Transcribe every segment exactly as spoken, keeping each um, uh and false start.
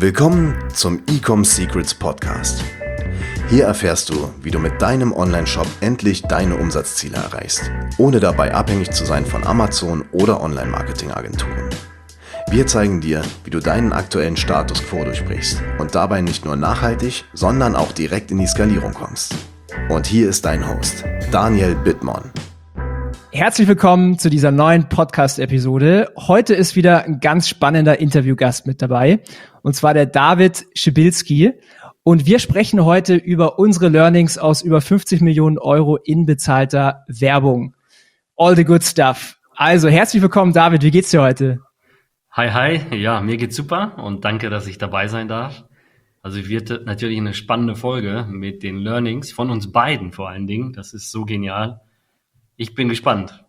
Willkommen zum E-Com Secrets Podcast. Hier erfährst du, wie du mit deinem Online-Shop endlich deine Umsatzziele erreichst, ohne dabei abhängig zu sein von Amazon oder Online-Marketing-Agenturen. Wir zeigen dir, wie du deinen aktuellen Status quo durchbrichst und dabei nicht nur nachhaltig, sondern auch direkt in die Skalierung kommst. Und hier ist dein Host, Daniel Bittmann. Herzlich willkommen zu dieser neuen Podcast-Episode. Heute ist wieder ein ganz spannender Interviewgast mit dabei, und zwar der David Schibilski. Und wir sprechen heute über unsere Learnings aus über fünfzig Millionen Euro in bezahlter Werbung. All the good stuff. Also herzlich willkommen, David. Wie geht's dir heute? Hi, hi. Ja, mir geht's super und danke, dass ich dabei sein darf. Also wird natürlich eine spannende Folge mit den Learnings von uns beiden vor allen Dingen. Das ist so genial. Ich bin gespannt.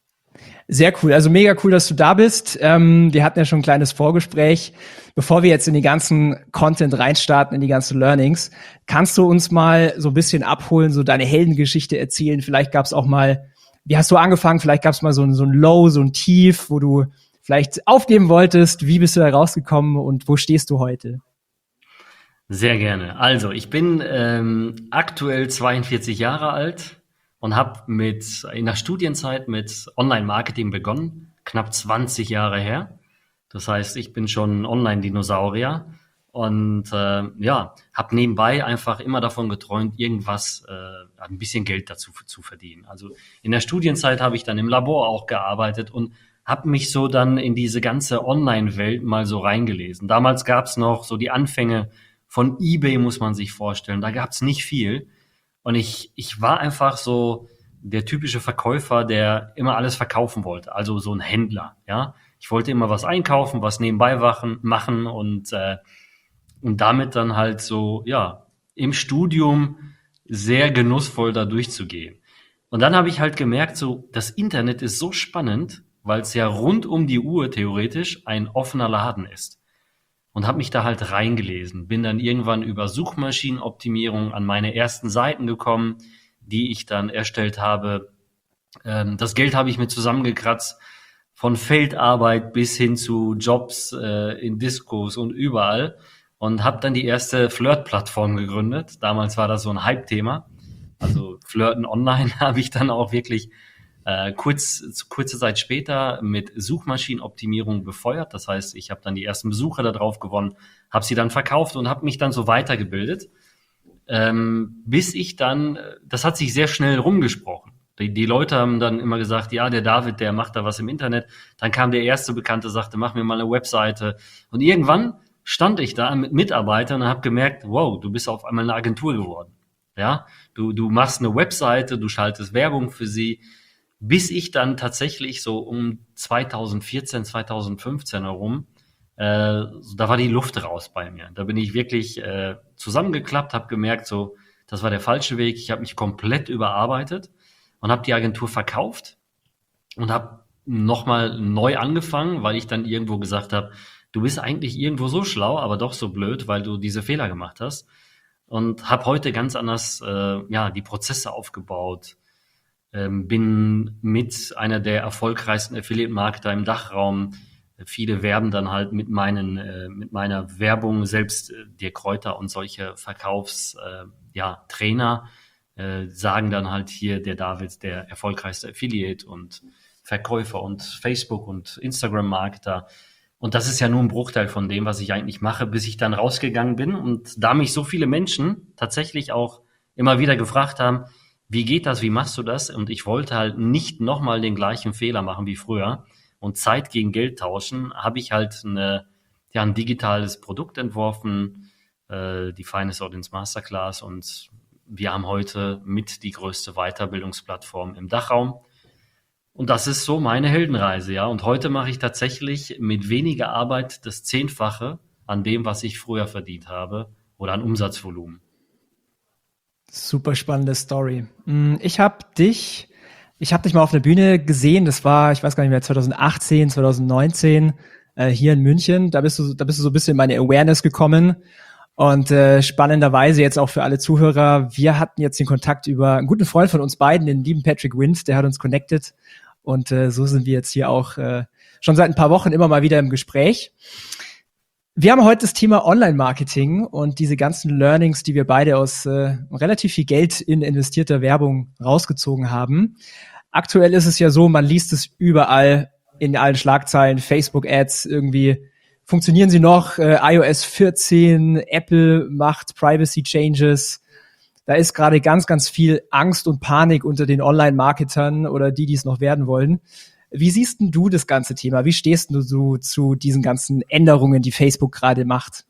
Sehr cool, also mega cool, dass du da bist. Ähm, wir hatten ja schon ein kleines Vorgespräch. Bevor wir jetzt in den ganzen Content reinstarten, in die ganzen Learnings, kannst du uns mal so ein bisschen abholen, so deine Heldengeschichte erzählen? Vielleicht gab es auch mal, wie hast du angefangen? Vielleicht gab es mal so ein, so ein Low, so ein Tief, wo du vielleicht aufgeben wolltest. Wie bist du da rausgekommen und wo stehst du heute? Sehr gerne. Also ich bin ähm, aktuell zweiundvierzig Jahre alt. Und habe mit in der Studienzeit mit Online-Marketing begonnen, knapp zwanzig Jahre her. Das heißt, ich bin schon ein Online-Dinosaurier und äh, ja, habe nebenbei einfach immer davon geträumt, irgendwas, äh, ein bisschen Geld dazu zu verdienen. Also in der Studienzeit habe ich dann im Labor auch gearbeitet und habe mich so dann in diese ganze Online-Welt mal so reingelesen. Damals gab es noch so die Anfänge von eBay, muss man sich vorstellen. Da gab es nicht viel. Und ich, ich war einfach so der typische Verkäufer, der immer alles verkaufen wollte. Also so ein Händler, ja. Ich wollte immer was einkaufen, was nebenbei wachen, machen und, äh, und damit dann halt so, ja, im Studium sehr genussvoll da durchzugehen. Und dann habe ich halt gemerkt, so, das Internet ist so spannend, weil es ja rund um die Uhr theoretisch ein offener Laden ist. Und habe mich da halt reingelesen. Bin dann irgendwann über Suchmaschinenoptimierung an meine ersten Seiten gekommen, die ich dann erstellt habe. Ähm, das Geld habe ich mir zusammengekratzt, von Feldarbeit bis hin zu Jobs äh, in Diskos und überall. Und habe dann die erste Flirt-Plattform gegründet. Damals war das so ein Hype-Thema. Also Flirten online habe ich dann auch wirklich Äh, kurz, kurze Zeit später mit Suchmaschinenoptimierung befeuert. Das heißt, ich habe dann die ersten Besucher da drauf gewonnen, habe sie dann verkauft und habe mich dann so weitergebildet, ähm, bis ich dann, das hat sich sehr schnell rumgesprochen. Die, die Leute haben dann immer gesagt, ja, der David, der macht da was im Internet. Dann kam der erste Bekannte, sagte, mach mir mal eine Webseite. Und irgendwann stand ich da mit Mitarbeitern und habe gemerkt, wow, du bist auf einmal eine Agentur geworden. Ja, du, du machst eine Webseite, du schaltest Werbung für sie. Bis ich dann tatsächlich so um zweitausendvierzehn, zweitausendfünfzehn herum, äh, da war die Luft raus bei mir. Da bin ich wirklich äh, zusammengeklappt, habe gemerkt, so, das war der falsche Weg. Ich habe mich komplett überarbeitet und habe die Agentur verkauft und habe nochmal neu angefangen, weil ich dann irgendwo gesagt habe, du bist eigentlich irgendwo so schlau, aber doch so blöd, weil du diese Fehler gemacht hast. Und habe heute ganz anders äh, ja die Prozesse aufgebaut. Ähm, bin mit einer der erfolgreichsten Affiliate-Marketer im Dachraum. Viele werben dann halt mit meinen, äh, mit meiner Werbung, selbst äh, Dirk Kräuter und solche Verkaufs, äh, ja, Trainer, äh, sagen dann halt hier, der David, der erfolgreichste Affiliate und Verkäufer und Facebook- und Instagram-Marketer. Und das ist ja nur ein Bruchteil von dem, was ich eigentlich mache, bis ich dann rausgegangen bin. Und da mich so viele Menschen tatsächlich auch immer wieder gefragt haben, wie geht das, wie machst du das? Und ich wollte halt nicht nochmal den gleichen Fehler machen wie früher und Zeit gegen Geld tauschen, habe ich halt eine, ja, ein digitales Produkt entworfen, äh, die Finest Audience Masterclass, und wir haben heute mit die größte Weiterbildungsplattform im Dachraum. Und das ist so meine Heldenreise, ja. Und heute mache ich tatsächlich mit weniger Arbeit das Zehnfache an dem, was ich früher verdient habe oder an Umsatzvolumen. Super spannende Story. Ich habe dich, ich habe dich mal auf der Bühne gesehen. Das war, ich weiß gar nicht mehr, zweitausendachtzehn, zweitausendneunzehn äh, hier in München. Da bist du, da bist du so ein bisschen in meine Awareness gekommen. Und äh, spannenderweise jetzt auch für alle Zuhörer, wir hatten jetzt den Kontakt über einen guten Freund von uns beiden, den lieben Patrick Wind, der hat uns connected. Und äh, so sind wir jetzt hier auch äh, schon seit ein paar Wochen immer mal wieder im Gespräch. Wir haben heute das Thema Online-Marketing und diese ganzen Learnings, die wir beide aus äh, relativ viel Geld in investierter Werbung rausgezogen haben. Aktuell ist es ja so, man liest es überall in allen Schlagzeilen, Facebook-Ads irgendwie. Funktionieren sie noch? Äh, i O S vierzehn, Apple macht Privacy-Changes. Da ist gerade ganz, ganz viel Angst und Panik unter den Online-Marketern oder die, die es noch werden wollen. Wie siehst denn du das ganze Thema? Wie stehst du so zu diesen ganzen Änderungen, die Facebook gerade macht?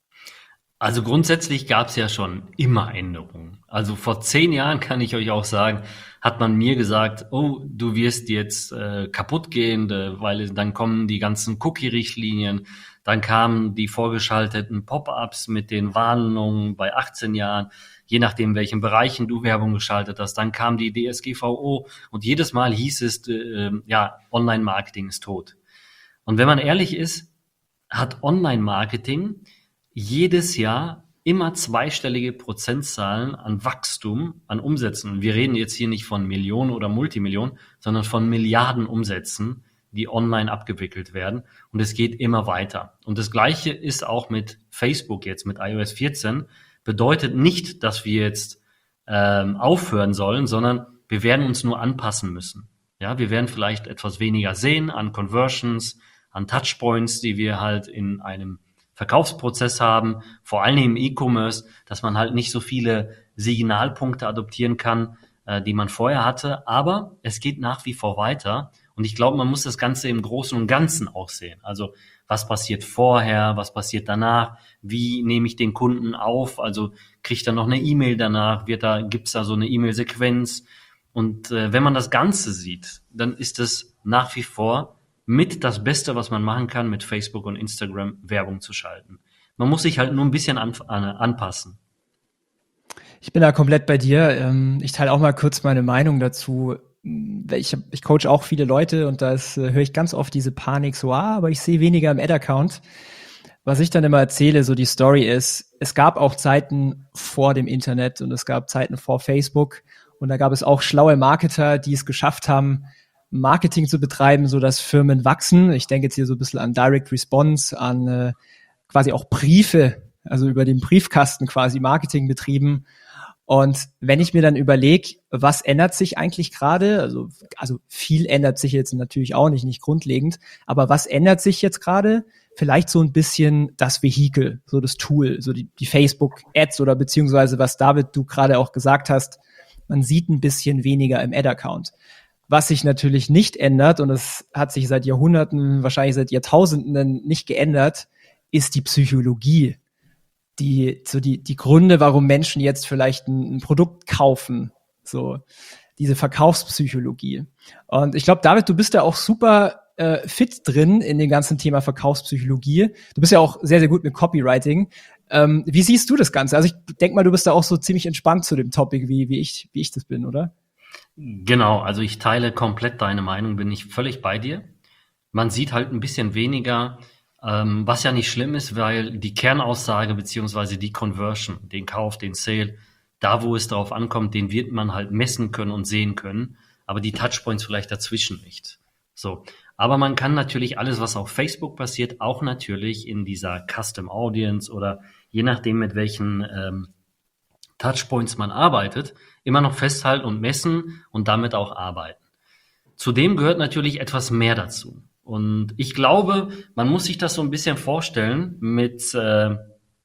Also grundsätzlich gab es ja schon immer Änderungen. Also vor zehn Jahren kann ich euch auch sagen, hat man mir gesagt, oh, du wirst jetzt äh, kaputt gehen, äh, weil dann kommen die ganzen Cookie-Richtlinien, dann kamen die vorgeschalteten Pop-ups mit den Warnungen bei achtzehn Jahren, je nachdem, welchen Bereichen du Werbung geschaltet hast. Dann kam die D S G V O und jedes Mal hieß es, äh, ja, Online-Marketing ist tot. Und wenn man ehrlich ist, hat Online-Marketing jedes Jahr immer zweistellige Prozentzahlen an Wachstum, an Umsätzen. Und wir reden jetzt hier nicht von Millionen oder Multimillionen, sondern von Milliarden Umsätzen, die online abgewickelt werden. Und es geht immer weiter. Und das Gleiche ist auch mit Facebook jetzt, mit i O S vierzehn. Bedeutet nicht, dass wir jetzt ähm, aufhören sollen, sondern wir werden uns nur anpassen müssen. Ja, wir werden vielleicht etwas weniger sehen an Conversions, an Touchpoints, die wir halt in einem Verkaufsprozess haben, vor allem im E-Commerce, dass man halt nicht so viele Signalpunkte adoptieren kann, äh, die man vorher hatte. Aber es geht nach wie vor weiter. Und ich glaube, man muss das Ganze im Großen und Ganzen auch sehen. Also was passiert vorher, was passiert danach, wie nehme ich den Kunden auf, also kriegt er noch eine E-Mail danach, wird da, gibt's da so eine E-Mail-Sequenz. Und äh, wenn man das Ganze sieht, dann ist es nach wie vor mit das Beste, was man machen kann, mit Facebook und Instagram Werbung zu schalten. Man muss sich halt nur ein bisschen an, an, anpassen. Ich bin da komplett bei dir. Ich teile auch mal kurz meine Meinung dazu. Ich, ich coach auch viele Leute und da ist, höre ich ganz oft diese Panik so, ah, aber ich sehe weniger im Ad-Account. Was ich dann immer erzähle, so die Story ist, es gab auch Zeiten vor dem Internet und es gab Zeiten vor Facebook und da gab es auch schlaue Marketer, die es geschafft haben, Marketing zu betreiben, so dass Firmen wachsen. Ich denke jetzt hier so ein bisschen an Direct Response, an äh, quasi auch Briefe, also über den Briefkasten quasi Marketing betrieben. Und wenn ich mir dann überlege, was ändert sich eigentlich gerade, also, also viel ändert sich jetzt natürlich auch nicht, nicht grundlegend, aber was ändert sich jetzt gerade? Vielleicht so ein bisschen das Vehikel, so das Tool, so die, die Facebook-Ads oder beziehungsweise was David, du gerade auch gesagt hast, man sieht ein bisschen weniger im Ad-Account. Was sich natürlich nicht ändert, und es hat sich seit Jahrhunderten, wahrscheinlich seit Jahrtausenden nicht geändert, ist die Psychologie. Die, so die, die Gründe, warum Menschen jetzt vielleicht ein, ein Produkt kaufen. So, diese Verkaufspsychologie. Und ich glaube, David, du bist da auch super äh, fit drin in dem ganzen Thema Verkaufspsychologie. Du bist ja auch sehr, sehr gut mit Copywriting. Ähm, wie siehst du das Ganze? Also ich denke mal, du bist da auch so ziemlich entspannt zu dem Topic, wie, wie ich, wie ich das bin, oder? Genau, also ich teile komplett deine Meinung, bin ich völlig bei dir. Man sieht halt ein bisschen weniger, ähm, was ja nicht schlimm ist, weil die Kernaussage beziehungsweise die Conversion, den Kauf, den Sale, da wo es drauf ankommt, den wird man halt messen können und sehen können, aber die Touchpoints vielleicht dazwischen nicht. So, aber man kann natürlich alles, was auf Facebook passiert, auch natürlich in dieser Custom Audience oder je nachdem, mit welchen ähm, Touchpoints man arbeitet, immer noch festhalten und messen und damit auch arbeiten. Zudem gehört natürlich etwas mehr dazu. Und ich glaube, man muss sich das so ein bisschen vorstellen mit, äh,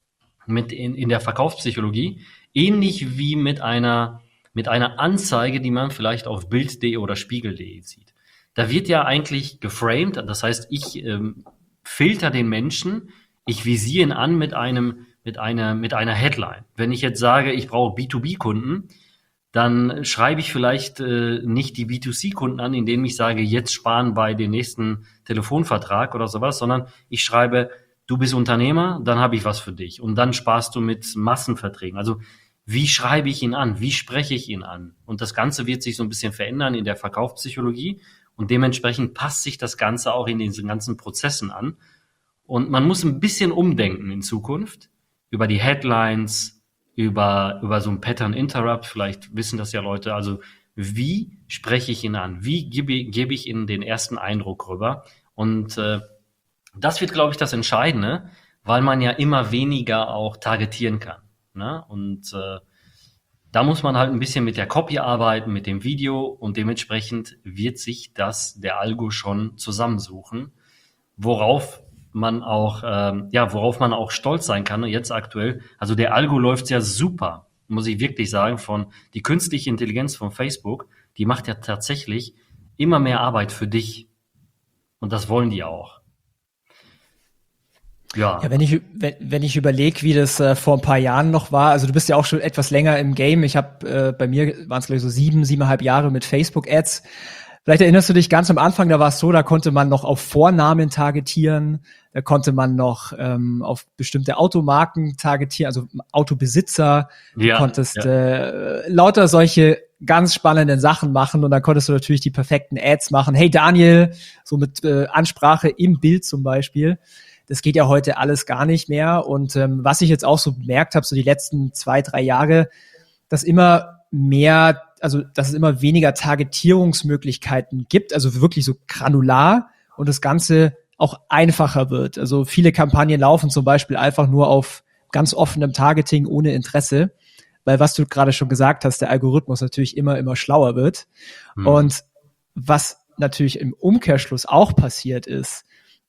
mit in, in der Verkaufspsychologie, ähnlich wie mit einer, mit einer Anzeige, die man vielleicht auf Bild punkt de oder Spiegel punkt de sieht. Da wird ja eigentlich geframed, das heißt, ich ähm, filter den Menschen, ich visiere ihn an mit einem mit einer, mit einer Headline. Wenn ich jetzt sage, ich brauche B zwei B-Kunden, dann schreibe ich vielleicht äh, nicht die B zwei C-Kunden an, indem ich sage, jetzt sparen bei dem nächsten Telefonvertrag oder sowas, sondern ich schreibe, du bist Unternehmer, dann habe ich was für dich. Und dann sparst du mit Massenverträgen. Also wie schreibe ich ihn an? Wie spreche ich ihn an? Und das Ganze wird sich so ein bisschen verändern in der Verkaufspsychologie und dementsprechend passt sich das Ganze auch in diesen ganzen Prozessen an. Und man muss ein bisschen umdenken in Zukunft über die Headlines, über, über so ein Pattern Interrupt, vielleicht wissen das ja Leute, also wie spreche ich ihn an? Wie gebe, gebe ich ihnen den ersten Eindruck rüber? Und äh, das wird, glaube ich, das Entscheidende, weil man ja immer weniger auch targetieren kann. Ne? Und äh, da muss man halt ein bisschen mit der Copy arbeiten, mit dem Video und dementsprechend wird sich das der Algo schon zusammensuchen, worauf man auch, ähm, ja, worauf man auch stolz sein kann. Und jetzt aktuell, also der Algo läuft ja super, muss ich wirklich sagen, von die künstliche Intelligenz von Facebook, die macht ja tatsächlich immer mehr Arbeit für dich. Und das wollen die auch. Ja. Ja, wenn ich wenn, wenn ich überlege, wie das äh, vor ein paar Jahren noch war, also du bist ja auch schon etwas länger im Game. Ich habe äh, bei mir waren es glaube ich so sieben, siebeneinhalb Jahre mit Facebook-Ads. Vielleicht erinnerst du dich ganz am Anfang, da war es so, da konnte man noch auf Vornamen targetieren, da konnte man noch ähm, auf bestimmte Automarken targetieren, also Autobesitzer. Ja, du konntest ja. äh, lauter solche ganz spannenden Sachen machen und dann konntest du natürlich die perfekten Ads machen. Hey Daniel, so mit äh, Ansprache im Bild zum Beispiel. Das geht ja heute alles gar nicht mehr. Und ähm, was ich jetzt auch so bemerkt habe, so die letzten zwei, drei Jahre, dass immer mehr, also dass es immer weniger Targetierungsmöglichkeiten gibt, also wirklich so granular und das Ganze auch einfacher wird. Also viele Kampagnen laufen zum Beispiel einfach nur auf ganz offenem Targeting ohne Interesse, weil was du gerade schon gesagt hast, der Algorithmus natürlich immer, immer schlauer wird. Mhm. Und was natürlich im Umkehrschluss auch passiert ist,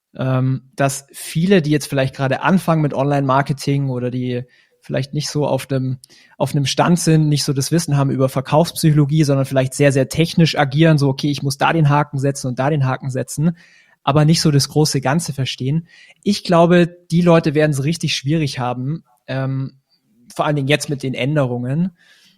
ähm, dass viele, die jetzt vielleicht gerade anfangen mit Online-Marketing oder die vielleicht nicht so auf einem auf einem Stand sind, nicht so das Wissen haben über Verkaufspsychologie, sondern vielleicht sehr, sehr technisch agieren, so okay, ich muss da den Haken setzen und da den Haken setzen, aber nicht so das große Ganze verstehen. Ich glaube, die Leute werden es richtig schwierig haben, ähm, vor allen Dingen jetzt mit den Änderungen.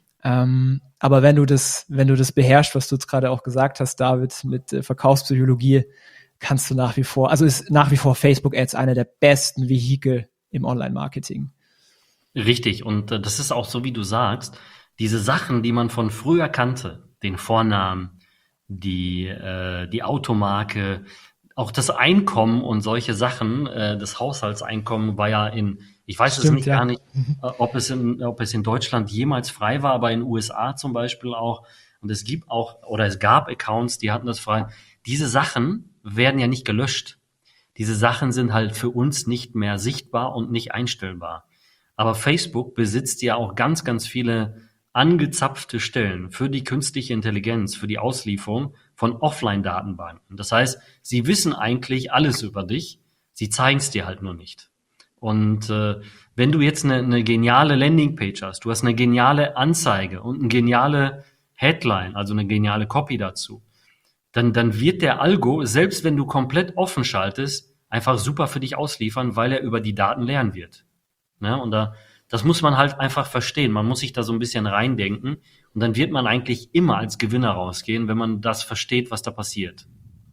Ähm, aber wenn du das, wenn du das beherrschst, was du jetzt gerade auch gesagt hast, David, mit äh, Verkaufspsychologie, kannst du nach wie vor, also ist nach wie vor Facebook-Ads eine der besten Vehikel im Online-Marketing. Richtig, und äh, das ist auch so, wie du sagst, diese Sachen, die man von früher kannte, den Vornamen, die, äh, die Automarke, auch das Einkommen und solche Sachen, äh, das Haushaltseinkommen war ja in, ich weiß Stimmt, es nicht ja. gar nicht, äh, ob es in, ob es in Deutschland jemals frei war, aber in den U S A zum Beispiel auch. Und es gibt auch, oder es gab Accounts, die hatten das frei. Diese Sachen werden ja nicht gelöscht. Diese Sachen sind halt für uns nicht mehr sichtbar und nicht einstellbar. Aber Facebook besitzt ja auch ganz, ganz viele angezapfte Stellen für die künstliche Intelligenz, für die Auslieferung von Offline-Datenbanken. Das heißt, sie wissen eigentlich alles über dich, sie zeigen es dir halt nur nicht. Und äh, wenn du jetzt eine, eine geniale Landingpage hast, du hast eine geniale Anzeige und eine geniale Headline, also eine geniale Copy dazu, dann, dann wird der Algo, selbst wenn du komplett offen schaltest, einfach super für dich ausliefern, weil er über die Daten lernen wird. Ne? Und da, das muss man halt einfach verstehen. Man muss sich da so ein bisschen reindenken und dann wird man eigentlich immer als Gewinner rausgehen, wenn man das versteht, was da passiert.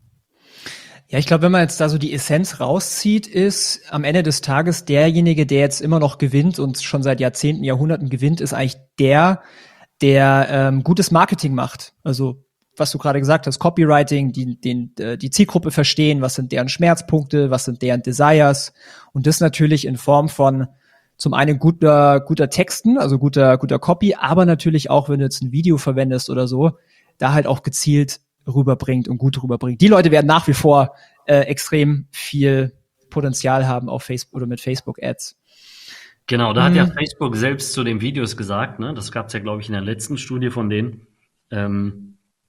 Ja, ich glaube, wenn man jetzt da so die Essenz rauszieht, ist am Ende des Tages derjenige, der jetzt immer noch gewinnt und schon seit Jahrzehnten, Jahrhunderten gewinnt, ist eigentlich der, der ähm, gutes Marketing macht. Also was du gerade gesagt hast, Copywriting, die, den, die Zielgruppe verstehen, was sind deren Schmerzpunkte, was sind deren Desires und das natürlich in Form von zum einen guter, guter Texten, also guter, guter Copy, aber natürlich auch, wenn du jetzt ein Video verwendest oder so, da halt auch gezielt rüberbringt und gut rüberbringt. Die Leute werden nach wie vor äh, extrem viel Potenzial haben auf Facebook oder mit Facebook-Ads. Genau, da hat ja Facebook selbst zu den Videos gesagt, ne, das gab es ja, glaube ich, in der letzten Studie von denen, ähm,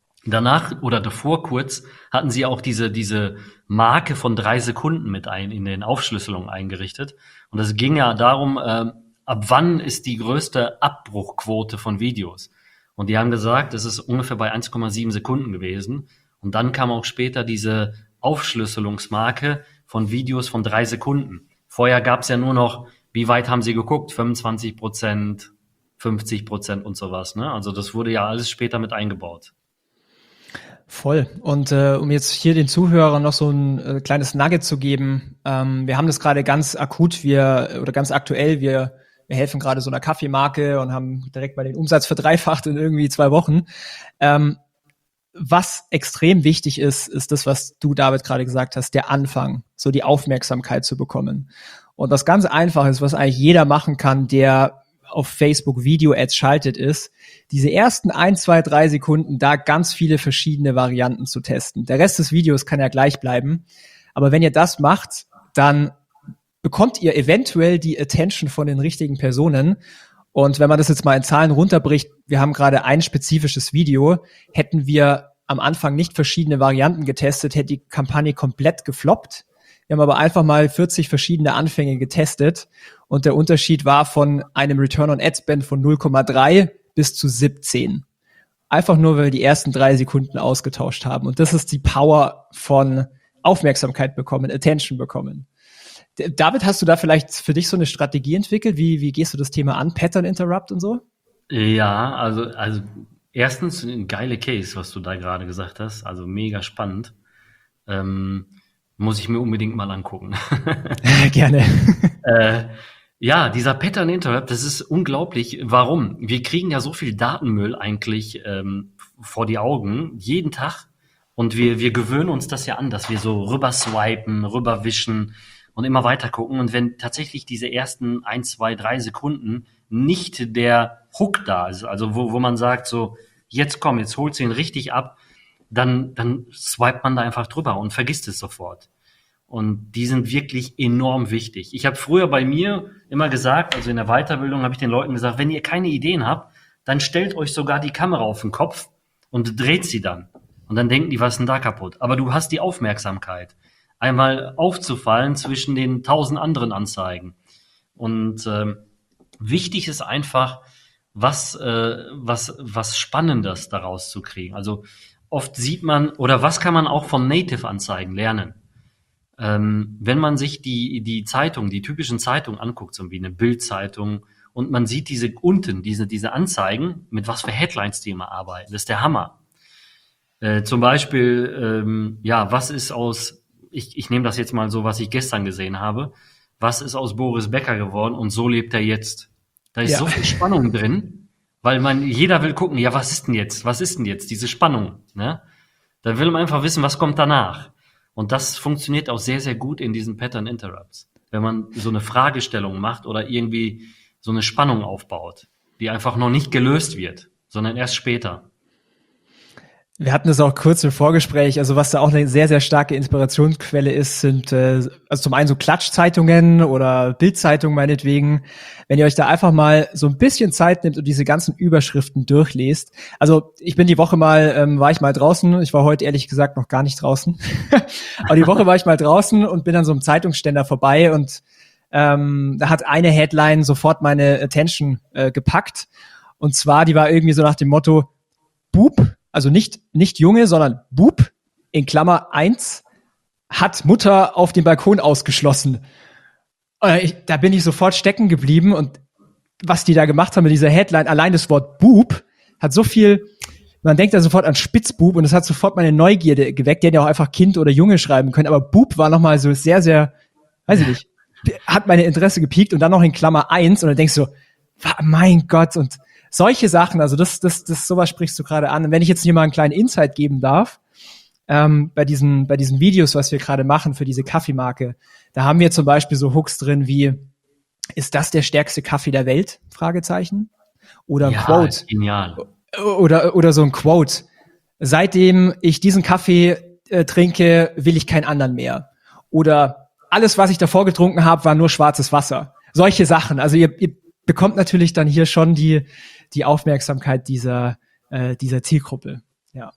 danach oder davor kurz hatten sie auch diese, diese Marke von drei Sekunden mit ein in den Aufschlüsselungen eingerichtet. Und es ging ja darum, äh, ab wann ist die größte Abbruchquote von Videos. Und die haben gesagt, es ist ungefähr bei eins Komma sieben Sekunden gewesen. Und dann kam auch später diese Aufschlüsselungsmarke von Videos von drei Sekunden. Vorher gab es ja nur noch, wie weit haben sie geguckt? fünfundzwanzig Prozent, fünfzig Prozent und sowas. Ne? Also das wurde ja alles später mit eingebaut. Voll. Und äh, um jetzt hier den Zuhörern noch so ein äh, kleines Nugget zu geben, ähm, wir haben das gerade ganz akut, wir oder ganz aktuell, wir wir helfen gerade so einer Kaffeemarke und haben direkt mal den Umsatz verdreifacht in irgendwie zwei Wochen. Ähm, was extrem wichtig ist, ist das, was du, David, gerade gesagt hast, der Anfang, so die Aufmerksamkeit zu bekommen. Und was ganz einfach ist, was eigentlich jeder machen kann, der auf Facebook Video-Ads schaltet, ist, diese ersten ein, zwei, drei Sekunden da ganz viele verschiedene Varianten zu testen. Der Rest des Videos kann ja gleich bleiben. Aber wenn ihr das macht, dann bekommt ihr eventuell die Attention von den richtigen Personen. Und wenn man das jetzt mal in Zahlen runterbricht, wir haben gerade ein spezifisches Video, hätten wir am Anfang nicht verschiedene Varianten getestet, hätte die Kampagne komplett gefloppt. Wir haben aber einfach mal vierzig verschiedene Anfänge getestet und der Unterschied war von einem Return on Ad Spend von null Komma drei bis zu siebzehn. Einfach nur, weil wir die ersten drei Sekunden ausgetauscht haben. Und das ist die Power von Aufmerksamkeit bekommen, Attention bekommen. David, hast du da vielleicht für dich so eine Strategie entwickelt? Wie, wie gehst du das Thema an? Pattern Interrupt und so? Ja, also, also erstens ein geile Case, was du da gerade gesagt hast. Also mega spannend. Ähm, muss ich mir unbedingt mal angucken. Gerne. äh, ja, dieser Pattern Interrupt, das ist unglaublich. Warum? Wir kriegen ja so viel Datenmüll eigentlich ähm, vor die Augen, jeden Tag. Und wir, wir gewöhnen uns das ja an, dass wir so rüber swipen, rüberwischen und immer weiter gucken. Und wenn tatsächlich diese ersten ein, zwei, drei Sekunden nicht der Hook da ist, also wo, wo man sagt so, jetzt komm, jetzt holst du ihn richtig ab, dann, dann swipet man da einfach drüber und vergisst es sofort. Und die sind wirklich enorm wichtig. Ich habe früher bei mir immer gesagt, also in der Weiterbildung habe ich den Leuten gesagt, wenn ihr keine Ideen habt, dann stellt euch sogar die Kamera auf den Kopf und dreht sie dann. Und dann denken die, was ist denn da kaputt? Aber du hast die Aufmerksamkeit, einmal aufzufallen zwischen den tausend anderen Anzeigen. Und ähm, wichtig ist einfach, was, äh, was, was Spannendes daraus zu kriegen. Also oft sieht man, oder was kann man auch von Native-Anzeigen lernen? Ähm, wenn man sich die, die Zeitung, die typischen Zeitungen anguckt, so wie eine Bild-Zeitung, und man sieht diese unten, diese, diese Anzeigen, mit was für Headlines die immer arbeiten, das ist der Hammer. Äh, zum Beispiel, ähm, ja, was ist aus, ich, ich nehme das jetzt mal so, was ich gestern gesehen habe, was ist aus Boris Becker geworden und so lebt er jetzt. Da ist Ja. so viel Spannung drin, weil man, jeder will gucken, ja, was ist denn jetzt, was ist denn jetzt, diese Spannung, ne? Da will man einfach wissen, was kommt danach. Und das funktioniert auch sehr, sehr gut in diesen Pattern Interrupts. Wenn man so eine Fragestellung macht oder irgendwie so eine Spannung aufbaut, die einfach noch nicht gelöst wird, sondern erst später. Wir hatten es auch kurz im Vorgespräch, also was da auch eine sehr, sehr starke Inspirationsquelle ist, sind äh, also zum einen so Klatschzeitungen oder Bildzeitungen meinetwegen. Wenn ihr euch da einfach mal so ein bisschen Zeit nimmt und diese ganzen Überschriften durchlest. Also ich bin die Woche mal, ähm, war ich mal draußen, ich war heute ehrlich gesagt noch gar nicht draußen, aber die Woche war ich mal draußen und bin an so einem Zeitungsständer vorbei und ähm, da hat eine Headline sofort meine Attention äh, gepackt und zwar, die war irgendwie so nach dem Motto, Bub, also nicht, nicht Junge, sondern Bub, in Klammer eins, hat Mutter auf dem Balkon ausgeschlossen. Äh, ich, da bin ich sofort stecken geblieben und was die da gemacht haben mit dieser Headline, allein das Wort Bub hat so viel, man denkt da sofort an Spitzbub und es hat sofort meine Neugierde geweckt, die hätte ja auch einfach Kind oder Junge schreiben können, aber Bub war nochmal so sehr, sehr, weiß ich nicht, hat meine Interesse gepiekt und dann noch in Klammer eins und dann denkst du, mein Gott, und solche Sachen, also das, das, das, sowas sprichst du gerade an. Und wenn ich jetzt hier mal einen kleinen Insight geben darf, ähm, bei diesen, bei diesen Videos, was wir gerade machen für diese Kaffeemarke, da haben wir zum Beispiel so Hooks drin wie, ist das der stärkste Kaffee der Welt? Fragezeichen. Oder ein Ja, Quote. genial. Oder, oder so ein Quote. Seitdem ich diesen Kaffee äh, trinke, will ich keinen anderen mehr. Oder alles, was ich davor getrunken habe, war nur schwarzes Wasser. Solche Sachen. Also ihr, ihr bekommt natürlich dann hier schon die, die Aufmerksamkeit dieser, äh, dieser Zielgruppe. Ja.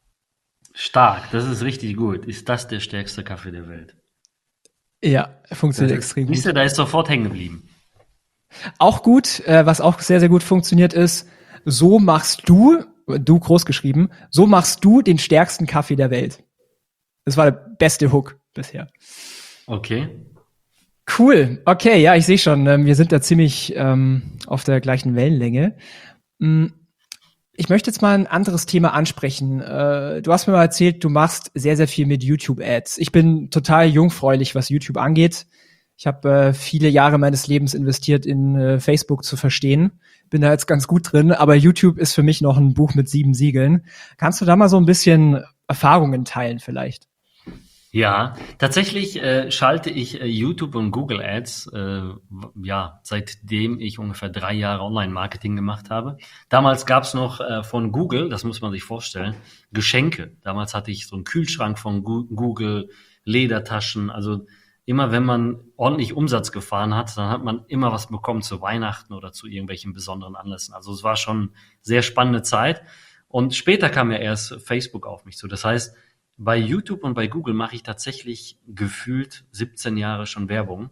Stark, das ist richtig gut. Ist das der stärkste Kaffee der Welt? Ja, funktioniert Das ist, extrem siehst gut. du, da ist sofort hängen geblieben. Auch gut, äh, was auch sehr, sehr gut funktioniert ist, so machst du, du groß geschrieben, so machst du den stärksten Kaffee der Welt. Das war der beste Hook bisher. Okay. Cool, okay, ja, ich sehe schon, ähm, wir sind da ziemlich ähm, auf der gleichen Wellenlänge. Mm, Ich möchte jetzt mal ein anderes Thema ansprechen. Äh, du hast mir mal erzählt, du machst sehr, sehr viel mit YouTube-Ads. Ich bin total jungfräulich, was YouTube angeht. Ich habe äh, viele Jahre meines Lebens investiert, in äh, Facebook zu verstehen. Bin da jetzt ganz gut drin, aber YouTube ist für mich noch ein Buch mit sieben Siegeln. Kannst du da mal so ein bisschen Erfahrungen teilen vielleicht? Ja, tatsächlich äh, schalte ich äh, YouTube und Google Ads, äh, ja, seitdem ich ungefähr drei Jahre Online-Marketing gemacht habe. Damals gab's noch äh, von Google, das muss man sich vorstellen, Geschenke. Damals hatte ich so einen Kühlschrank von Gu- Google, Ledertaschen. Also immer wenn man ordentlich Umsatz gefahren hat, dann hat man immer was bekommen zu Weihnachten oder zu irgendwelchen besonderen Anlässen. Also es war schon eine sehr spannende Zeit. Und später kam ja erst Facebook auf mich zu. Das heißt, bei YouTube und bei Google mache ich tatsächlich gefühlt siebzehn Jahre schon Werbung.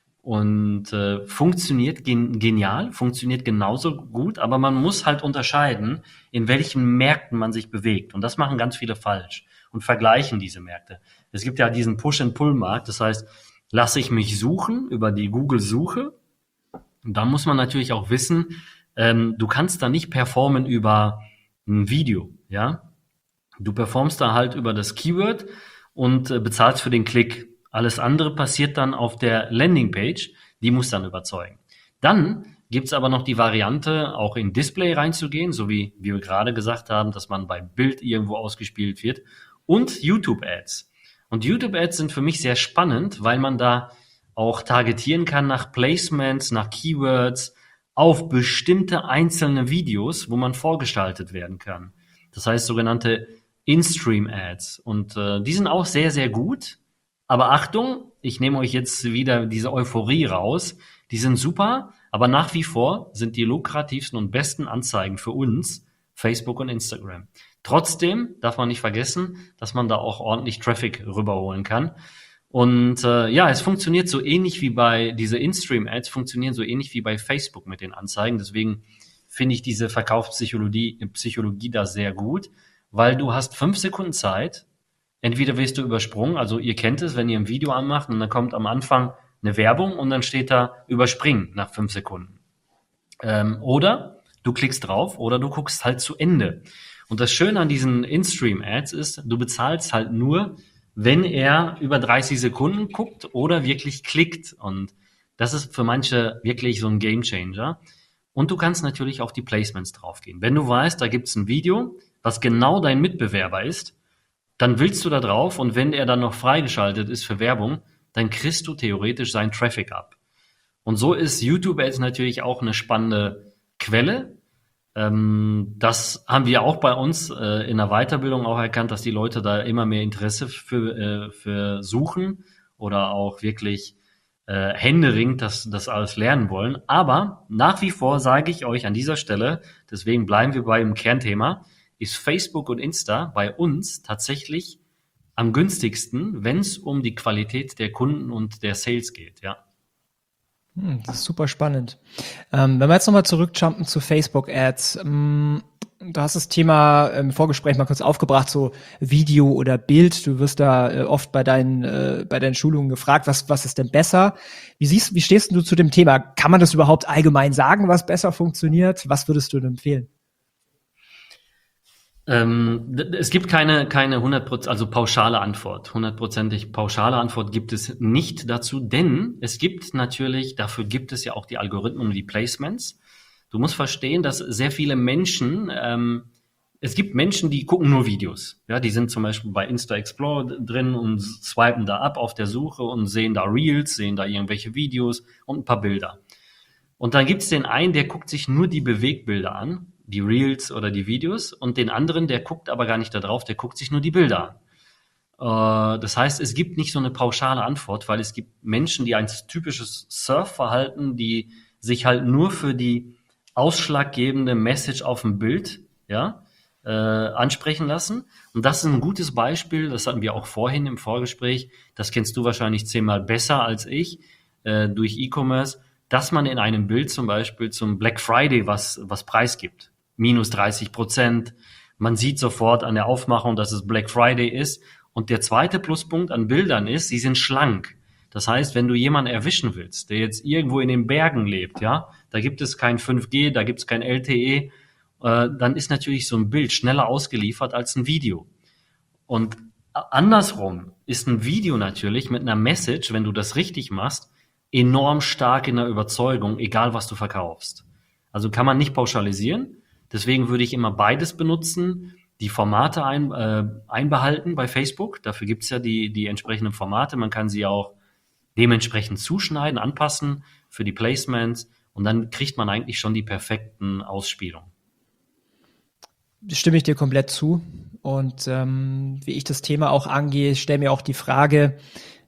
Und äh, funktioniert gen- genial, funktioniert genauso gut, aber man muss halt unterscheiden, in welchen Märkten man sich bewegt. Und das machen ganz viele falsch und vergleichen diese Märkte. Es gibt ja diesen Push-and-Pull-Markt, das heißt, lasse ich mich suchen über die Google-Suche, da muss man natürlich auch wissen, ähm, du kannst da nicht performen über ein Video, ja. Du performst da halt über das Keyword und äh, bezahlst für den Klick. Alles andere passiert dann auf der Landingpage, die muss dann überzeugen. Dann gibt's aber noch die Variante, auch in Display reinzugehen, so wie, wie wir gerade gesagt haben, dass man bei Bild irgendwo ausgespielt wird, und YouTube-Ads. Und YouTube-Ads sind für mich sehr spannend, weil man da auch targetieren kann nach Placements, nach Keywords, auf bestimmte einzelne Videos, wo man vorgeschaltet werden kann. Das heißt sogenannte In-Stream-Ads. Und äh, die sind auch sehr, sehr gut. Aber Achtung, ich nehme euch jetzt wieder diese Euphorie raus. Die sind super, aber nach wie vor sind die lukrativsten und besten Anzeigen für uns Facebook und Instagram. Trotzdem darf man nicht vergessen, dass man da auch ordentlich Traffic rüberholen kann. Und äh, ja, es funktioniert so ähnlich wie bei diese In-Stream-Ads, funktionieren so ähnlich wie bei Facebook mit den Anzeigen. Deswegen finde ich diese Verkaufspsychologie Psychologie da sehr gut, weil du hast fünf Sekunden Zeit. Entweder wirst du übersprungen, also ihr kennt es, wenn ihr ein Video anmacht und dann kommt am Anfang eine Werbung und dann steht da überspringen nach fünf Sekunden. Ähm, oder du klickst drauf oder du guckst halt zu Ende. Und das Schöne an diesen In-Stream-Ads ist, du bezahlst halt nur, wenn er über dreißig Sekunden guckt oder wirklich klickt. Und das ist für manche wirklich so ein Gamechanger. Und du kannst natürlich auf die Placements draufgehen. Wenn du weißt, da gibt's ein Video, was genau dein Mitbewerber ist, dann willst du da drauf und wenn er dann noch freigeschaltet ist für Werbung, dann kriegst du theoretisch seinen Traffic ab. Und so ist YouTube Ads natürlich auch eine spannende Quelle. Ähm, das haben wir auch bei uns äh, in der Weiterbildung auch erkannt, dass die Leute da immer mehr Interesse für, äh, für suchen oder auch wirklich äh, händeringend das, das alles lernen wollen. Aber nach wie vor sage ich euch an dieser Stelle, deswegen bleiben wir beim Kernthema, ist Facebook und Insta bei uns tatsächlich am günstigsten, wenn es um die Qualität der Kunden und der Sales geht, ja. Hm, das ist super spannend. Ähm, wenn wir jetzt nochmal zurückjumpen zu Facebook-Ads, ähm, du hast das Thema im Vorgespräch mal kurz aufgebracht, so Video oder Bild. Du wirst da äh, oft bei deinen äh, bei deinen Schulungen gefragt, was was ist denn besser? Wie siehst, wie stehst du zu dem Thema? Kann man das überhaupt allgemein sagen, was besser funktioniert? Was würdest du denn empfehlen? Ähm, es gibt keine, keine hundert Prozent, also pauschale Antwort. Hundertprozentig pauschale Antwort gibt es nicht dazu, denn es gibt natürlich, dafür gibt es ja auch die Algorithmen und die Placements. Du musst verstehen, dass sehr viele Menschen, ähm, es gibt Menschen, die gucken nur Videos. Ja, die sind zum Beispiel bei Insta Explorer drin und swipen da ab auf der Suche und sehen da Reels, sehen da irgendwelche Videos und ein paar Bilder. Und dann gibt es den einen, der guckt sich nur die Bewegbilder an, die Reels oder die Videos, und den anderen, der guckt aber gar nicht da drauf, der guckt sich nur die Bilder an. Äh, das heißt, es gibt nicht so eine pauschale Antwort, weil es gibt Menschen, die ein typisches Surfverhalten, die sich halt nur für die ausschlaggebende Message auf dem Bild, ja, äh, ansprechen lassen. Und das ist ein gutes Beispiel, das hatten wir auch vorhin im Vorgespräch, das kennst du wahrscheinlich zehnmal besser als ich, äh, durch E-Commerce, dass man in einem Bild zum Beispiel zum Black Friday was, was preisgibt. Minus dreißig Prozent. Man sieht sofort an der Aufmachung, dass es Black Friday ist. Und der zweite Pluspunkt an Bildern ist, sie sind schlank. Das heißt, wenn du jemanden erwischen willst, der jetzt irgendwo in den Bergen lebt, ja, da gibt es kein fünf G, da gibt es kein L T E, äh, dann ist natürlich so ein Bild schneller ausgeliefert als ein Video. Und andersrum ist ein Video natürlich mit einer Message, wenn du das richtig machst, enorm stark in der Überzeugung, egal was du verkaufst. Also kann man nicht pauschalisieren. Deswegen würde ich immer beides benutzen, die Formate ein, äh, einbehalten bei Facebook. Dafür gibt's ja die, die entsprechenden Formate. Man kann sie auch dementsprechend zuschneiden, anpassen für die Placements und dann kriegt man eigentlich schon die perfekten Ausspielungen. Stimme ich dir komplett zu. Und ähm, wie ich das Thema auch angehe, stelle mir auch die Frage,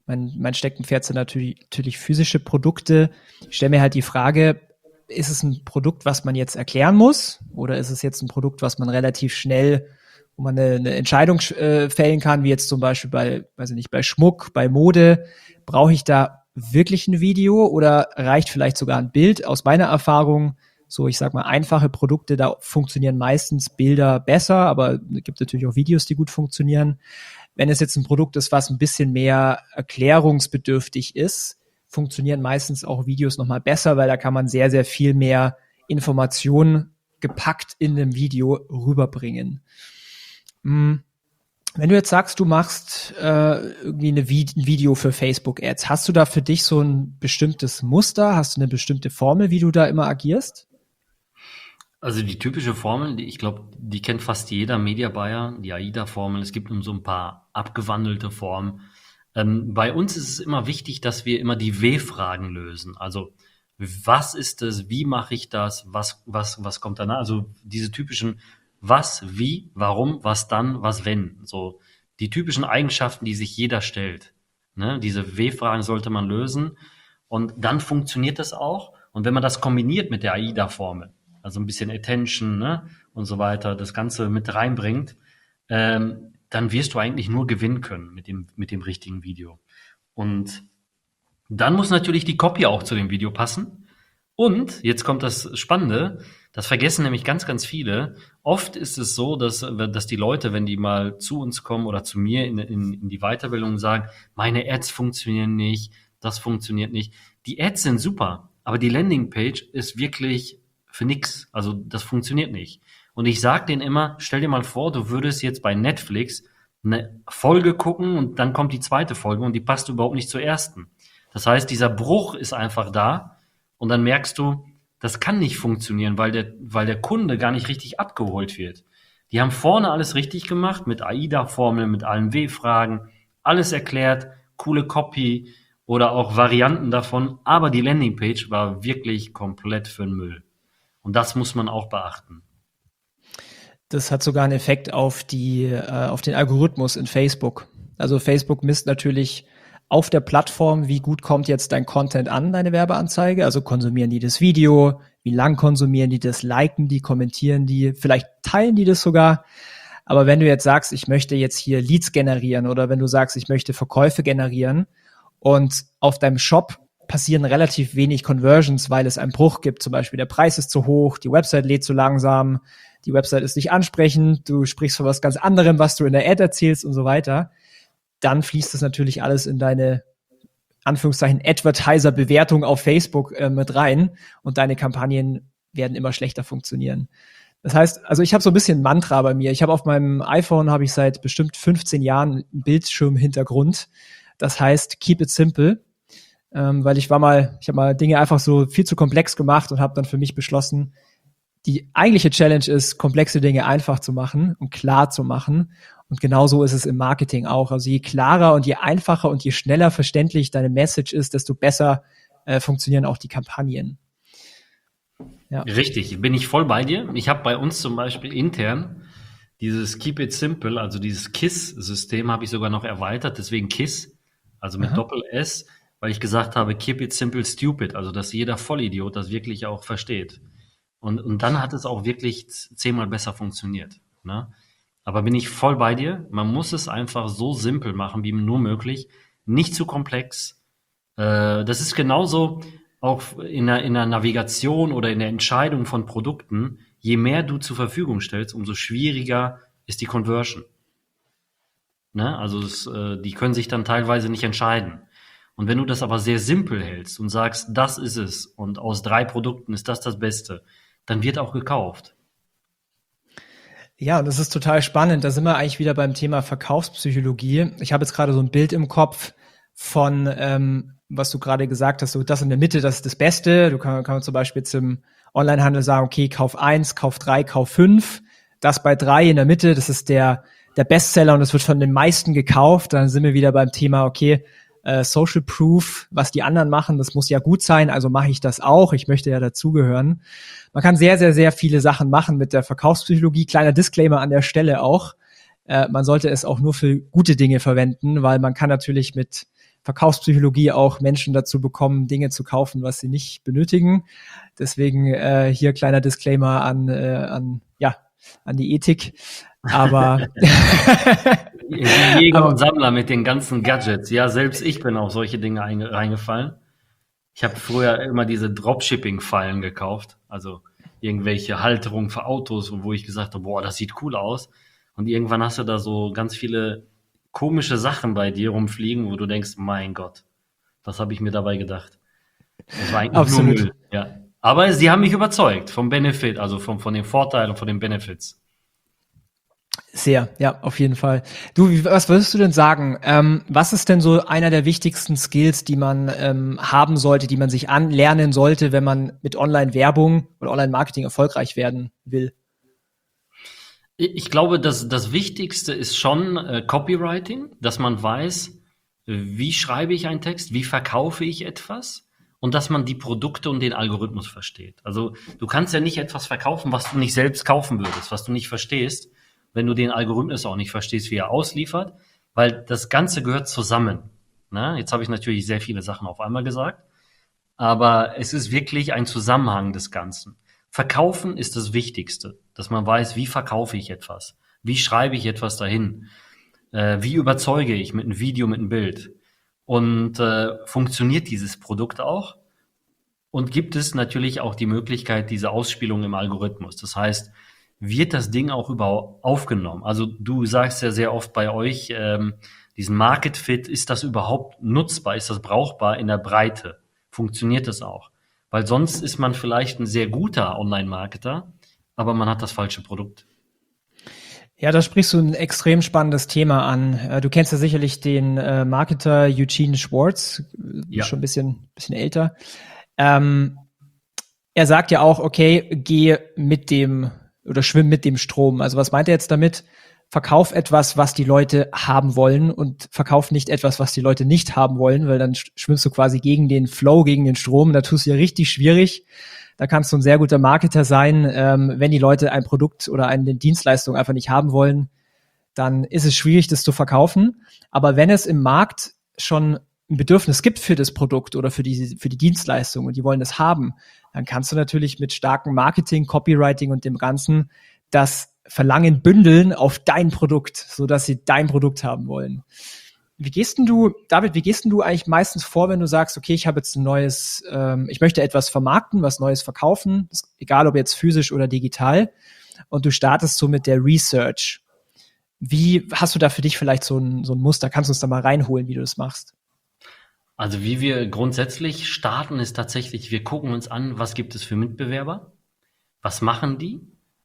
Mein, mein Steckenpferd sind natürlich, natürlich physische Produkte. Ich stelle mir halt die Frage, ist es ein Produkt, was man jetzt erklären muss? Oder ist es jetzt ein Produkt, was man relativ schnell, wo man eine, eine Entscheidung äh, fällen kann, wie jetzt zum Beispiel bei, weiß ich nicht, bei Schmuck, bei Mode? Brauche ich da wirklich ein Video oder reicht vielleicht sogar ein Bild? Aus meiner Erfahrung, so ich sag mal, einfache Produkte, da funktionieren meistens Bilder besser, aber es gibt natürlich auch Videos, die gut funktionieren. Wenn es jetzt ein Produkt ist, was ein bisschen mehr erklärungsbedürftig ist, funktionieren meistens auch Videos nochmal besser, weil da kann man sehr, sehr viel mehr Informationen gepackt in einem Video rüberbringen. Wenn du jetzt sagst, du machst äh, irgendwie eine Vi- ein Video für Facebook-Ads, hast du da für dich so ein bestimmtes Muster? Hast du eine bestimmte Formel, wie du da immer agierst? Also die typische Formel, die ich glaube, die kennt fast jeder Media Buyer, die AIDA-Formel. Es gibt so ein paar abgewandelte Formen. Ähm, bei uns ist es immer wichtig, dass wir immer die W-Fragen lösen. Also was ist es, wie mache ich das, was, was, was kommt danach? Also diese typischen was, wie, warum, was dann, was wenn. So die typischen Eigenschaften, die sich jeder stellt. Ne? Diese W-Fragen sollte man lösen und dann funktioniert das auch. Und wenn man das kombiniert mit der AIDA-Formel, also ein bisschen Attention, ne, und so weiter, das Ganze mit reinbringt, ähm, dann wirst du eigentlich nur gewinnen können mit dem, mit dem richtigen Video. Und dann muss natürlich die Copy auch zu dem Video passen. Und jetzt kommt das Spannende, das vergessen nämlich ganz, ganz viele. Oft ist es so, dass, dass die Leute, wenn die mal zu uns kommen oder zu mir in, in, in die Weiterbildung sagen, meine Ads funktionieren nicht, das funktioniert nicht. Die Ads sind super, aber die Landingpage ist wirklich für nix. Also das funktioniert nicht. Und ich sage denen immer, stell dir mal vor, du würdest jetzt bei Netflix eine Folge gucken und dann kommt die zweite Folge und die passt überhaupt nicht zur ersten. Das heißt, dieser Bruch ist einfach da und dann merkst du, das kann nicht funktionieren, weil der, weil der Kunde gar nicht richtig abgeholt wird. Die haben vorne alles richtig gemacht, mit AIDA-Formeln, mit allen W-Fragen, alles erklärt, coole Copy oder auch Varianten davon, aber die Landingpage war wirklich komplett für den Müll. Und das muss man auch beachten. Das hat sogar einen Effekt auf die, äh, auf den Algorithmus in Facebook. Also Facebook misst natürlich auf der Plattform, wie gut kommt jetzt dein Content an, deine Werbeanzeige. Also konsumieren die das Video, wie lang konsumieren die das, liken die, kommentieren die, vielleicht teilen die das sogar. Aber wenn du jetzt sagst, ich möchte jetzt hier Leads generieren oder wenn du sagst, ich möchte Verkäufe generieren und auf deinem Shop passieren relativ wenig Conversions, weil es einen Bruch gibt. Zum Beispiel der Preis ist zu hoch, die Website lädt zu langsam, die Website ist nicht ansprechend, du sprichst von was ganz anderem, was du in der Ad erzählst und so weiter. Dann fließt das natürlich alles in deine, Anführungszeichen, Advertiser-Bewertung auf Facebook äh, mit rein und deine Kampagnen werden immer schlechter funktionieren. Das heißt, also ich habe so ein bisschen Mantra bei mir. Ich habe auf meinem iPhone, habe ich seit bestimmt fünfzehn Jahren einen Bildschirmhintergrund. Das heißt, keep it simple. Ähm, weil ich war mal, ich habe mal Dinge einfach so viel zu komplex gemacht und habe dann für mich beschlossen, die eigentliche Challenge ist, komplexe Dinge einfach zu machen und klar zu machen. Und genauso ist es im Marketing auch. Also je klarer und je einfacher und je schneller verständlich deine Message ist, desto besser äh, funktionieren auch die Kampagnen. Ja. Richtig, bin ich voll bei dir. Ich habe bei uns zum Beispiel intern dieses Keep It Simple, also dieses KISS-System habe ich sogar noch erweitert, deswegen KISS, also mit Aha. Doppel-S, weil ich gesagt habe, Keep It Simple Stupid, also dass jeder Vollidiot das wirklich auch versteht. Und, und dann hat es auch wirklich zehnmal besser funktioniert. Ne? Aber bin ich voll bei dir. Man muss es einfach so simpel machen, wie nur möglich. Nicht zu komplex. Äh, das ist genauso auch in der, in der Navigation oder in der Entscheidung von Produkten. Je mehr du zur Verfügung stellst, umso schwieriger ist die Conversion. Ne? Also es, äh, die können sich dann teilweise nicht entscheiden. Und wenn du das aber sehr simpel hältst und sagst, das ist es und aus drei Produkten ist das das Beste, dann wird auch gekauft. Ja, und das ist total spannend. Da sind wir eigentlich wieder beim Thema Verkaufspsychologie. Ich habe jetzt gerade so ein Bild im Kopf von, ähm, was du gerade gesagt hast, so das in der Mitte, das ist das Beste. Du kann, kann man zum Beispiel jetzt im Onlinehandel sagen, okay, Kauf eins, Kauf drei, Kauf fünf. Das bei drei in der Mitte, das ist der, der Bestseller und es wird von den meisten gekauft. Dann sind wir wieder beim Thema, okay, äh, Social Proof, was die anderen machen, das muss ja gut sein, also mache ich das auch. Ich möchte ja dazugehören. Man kann sehr, sehr, sehr viele Sachen machen mit der Verkaufspsychologie. Kleiner Disclaimer an der Stelle auch. Äh, man sollte es auch nur für gute Dinge verwenden, weil man kann natürlich mit Verkaufspsychologie auch Menschen dazu bekommen, Dinge zu kaufen, was sie nicht benötigen. Deswegen äh, hier kleiner Disclaimer an, äh, an, ja, an die Ethik. Aber Die Jäger und Sammler mit den ganzen Gadgets. Ja, selbst ich bin auf solche Dinge einge- reingefallen. Ich habe früher immer diese Dropshipping-Fallen gekauft, also irgendwelche Halterungen für Autos, wo ich gesagt habe, boah, das sieht cool aus. Und irgendwann hast du da so ganz viele komische Sachen bei dir rumfliegen, wo du denkst, mein Gott, was habe ich mir dabei gedacht? Das war eigentlich Absolut. nur Müll. Ja. Aber sie haben mich überzeugt vom Benefit, also vom, von den Vorteilen und von den Benefits. Sehr, ja, auf jeden Fall. Du, wie, was würdest du denn sagen? Ähm, was ist denn so einer der wichtigsten Skills, die man ähm, haben sollte, die man sich anlernen sollte, wenn man mit Online-Werbung oder Online-Marketing erfolgreich werden will? Ich glaube, dass das Wichtigste ist schon äh, Copywriting, dass man weiß, wie schreibe ich einen Text, wie verkaufe ich etwas und dass man die Produkte und den Algorithmus versteht. Also du kannst ja nicht etwas verkaufen, was du nicht selbst kaufen würdest, was du nicht verstehst, wenn du den Algorithmus auch nicht verstehst, wie er ausliefert, weil das Ganze gehört zusammen. Ne? Jetzt habe ich natürlich sehr viele Sachen auf einmal gesagt, aber es ist wirklich ein Zusammenhang des Ganzen. Verkaufen ist das Wichtigste, dass man weiß, wie verkaufe ich etwas, wie schreibe ich etwas dahin, äh, wie überzeuge ich mit einem Video, mit einem Bild und äh, funktioniert dieses Produkt auch und gibt es natürlich auch die Möglichkeit, diese Ausspielung im Algorithmus. Das heißt, wird das Ding auch überhaupt aufgenommen? Also du sagst ja sehr oft bei euch, ähm, diesen Market Fit, ist das überhaupt nutzbar, ist das brauchbar in der Breite? Funktioniert das auch? Weil sonst ist man vielleicht ein sehr guter Online-Marketer, aber man hat das falsche Produkt. Ja, da sprichst du ein extrem spannendes Thema an. Äh, Du kennst ja sicherlich den äh, Marketer Eugene Schwartz, äh, Ja. schon ein bisschen, bisschen älter. Ähm, er sagt ja auch, okay, geh mit dem oder schwimm mit dem Strom. Also was meint er jetzt damit? Verkauf etwas, was die Leute haben wollen und verkauf nicht etwas, was die Leute nicht haben wollen, weil dann sch- schwimmst du quasi gegen den Flow, gegen den Strom. Da tust du ja richtig schwierig. Da kannst du ein sehr guter Marketer sein. Ähm, wenn die Leute ein Produkt oder eine Dienstleistung einfach nicht haben wollen, dann ist es schwierig, das zu verkaufen. Aber wenn es im Markt schon ein Bedürfnis gibt für das Produkt oder für die, für die Dienstleistung und die wollen das haben, dann kannst du natürlich mit starkem Marketing, Copywriting und dem Ganzen das Verlangen bündeln auf dein Produkt, so dass sie dein Produkt haben wollen. Wie gehst denn du, David, wie gehst denn du eigentlich meistens vor, wenn du sagst, okay, ich habe jetzt ein neues, ähm, ich möchte etwas vermarkten, was Neues verkaufen, ist egal ob jetzt physisch oder digital, und du startest so mit der Research. Wie hast du da für dich vielleicht so ein, so ein Muster? Kannst du uns da mal reinholen, wie du das machst? Also wie wir grundsätzlich starten, ist tatsächlich, wir gucken uns an, was gibt es für Mitbewerber, was machen die,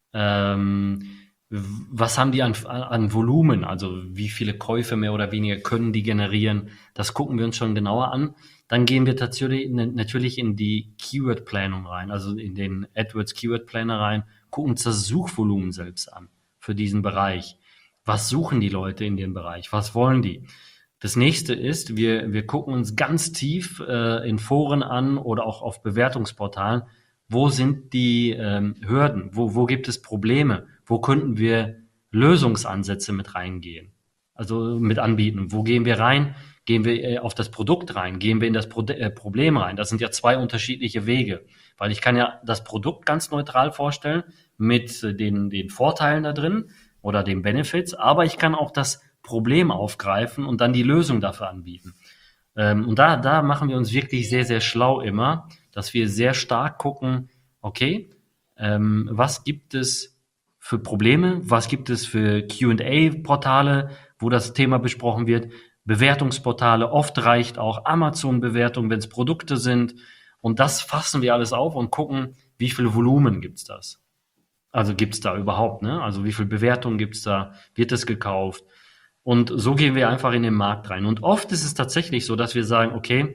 ähm, w- was haben die an, an Volumen, also wie viele Käufe mehr oder weniger können die generieren, das gucken wir uns schon genauer an. Dann gehen wir tatsächlich, natürlich in die Keyword-Planung rein, also in den AdWords Keyword-Planner rein, gucken uns das Suchvolumen selbst an für diesen Bereich. Was suchen die Leute in dem Bereich? Was wollen die? Das nächste ist, wir, wir gucken uns ganz tief äh, in Foren an oder auch auf Bewertungsportalen, wo sind die ähm, Hürden, wo, wo gibt es Probleme, wo könnten wir Lösungsansätze mit reingehen, also mit anbieten. Wo gehen wir rein? Gehen wir äh, auf das Produkt rein? Gehen wir in das Pro äh, Problem rein? Das sind ja zwei unterschiedliche Wege, weil ich kann ja das Produkt ganz neutral vorstellen mit äh, den, den Vorteilen da drin oder den Benefits, aber ich kann auch das Problem aufgreifen und dann die Lösung dafür anbieten. Ähm, und da, da machen wir uns wirklich sehr, sehr schlau immer, dass wir sehr stark gucken, okay, ähm, was gibt es für Probleme, was gibt es für Q und A-Portale, wo das Thema besprochen wird, Bewertungsportale, oft reicht auch Amazon-Bewertung, wenn es Produkte sind, und das fassen wir alles auf und gucken, wie viel Volumen gibt's das? Also gibt's da überhaupt, ne? Also wie viel Bewertung gibt's da? Wird es gekauft? Und so gehen wir einfach in den Markt rein. Und oft ist es tatsächlich so, dass wir sagen, okay,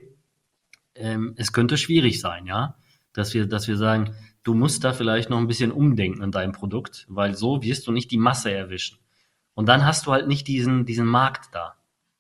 ähm, es könnte schwierig sein, ja, dass wir, dass wir sagen, du musst da vielleicht noch ein bisschen umdenken an deinem Produkt, weil so wirst du nicht die Masse erwischen. Und dann hast du halt nicht diesen, diesen Markt da.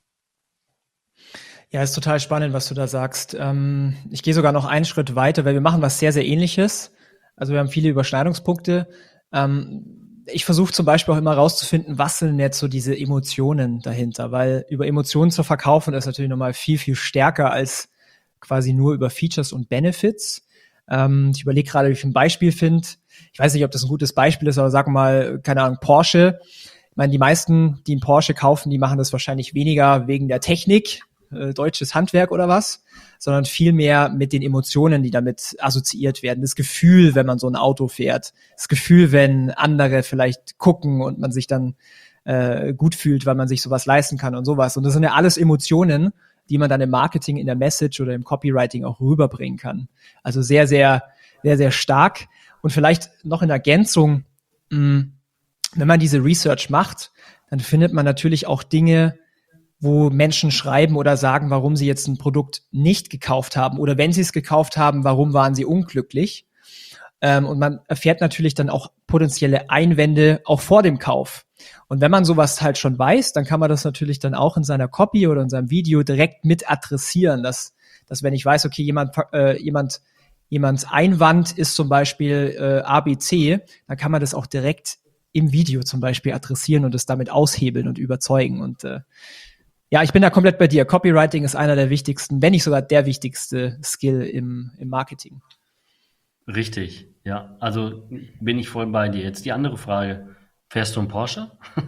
Ja, ist total spannend, was du da sagst. Ähm, ich gehe sogar noch einen Schritt weiter, weil wir machen was sehr, sehr Ähnliches. Also wir haben viele Überschneidungspunkte. Ähm, ich versuche zum Beispiel auch immer rauszufinden, was sind jetzt so diese Emotionen dahinter, weil über Emotionen zu verkaufen ist natürlich nochmal viel, viel stärker als quasi nur über Features und Benefits. Ähm, ich überlege gerade, wie ich ein Beispiel finde. Ich weiß nicht, ob das ein gutes Beispiel ist, aber sag mal, keine Ahnung, Porsche. Ich meine, die meisten, die einen Porsche kaufen, die machen das wahrscheinlich weniger wegen der Technik, äh, deutsches Handwerk oder was, sondern viel mehr mit den Emotionen, die damit assoziiert werden. Das Gefühl, wenn man so ein Auto fährt. Das Gefühl, wenn andere vielleicht gucken und man sich dann äh, gut fühlt, weil man sich sowas leisten kann und sowas. Und das sind ja alles Emotionen, die man dann im Marketing, in der Message oder im Copywriting auch rüberbringen kann. Also sehr, sehr, sehr, sehr stark. Und vielleicht noch in Ergänzung, mh, wenn man diese Research macht, dann findet man natürlich auch Dinge, wo Menschen schreiben oder sagen, warum sie jetzt ein Produkt nicht gekauft haben oder wenn sie es gekauft haben, warum waren sie unglücklich. Ähm, und man erfährt natürlich dann auch potenzielle Einwände auch vor dem Kauf. Und wenn man sowas halt schon weiß, dann kann man das natürlich dann auch in seiner Copy oder in seinem Video direkt mit adressieren, dass, dass wenn ich weiß, okay, jemand, äh, jemand, jemands Einwand ist zum Beispiel äh, A B C, dann kann man das auch direkt im Video zum Beispiel adressieren und es damit aushebeln und überzeugen. Und äh, ja, ich bin da komplett bei dir. Copywriting ist einer der wichtigsten, wenn nicht sogar der wichtigste Skill im, im Marketing. Richtig, ja. Also bin ich voll bei dir. Jetzt die andere Frage. Fährst du einen Porsche?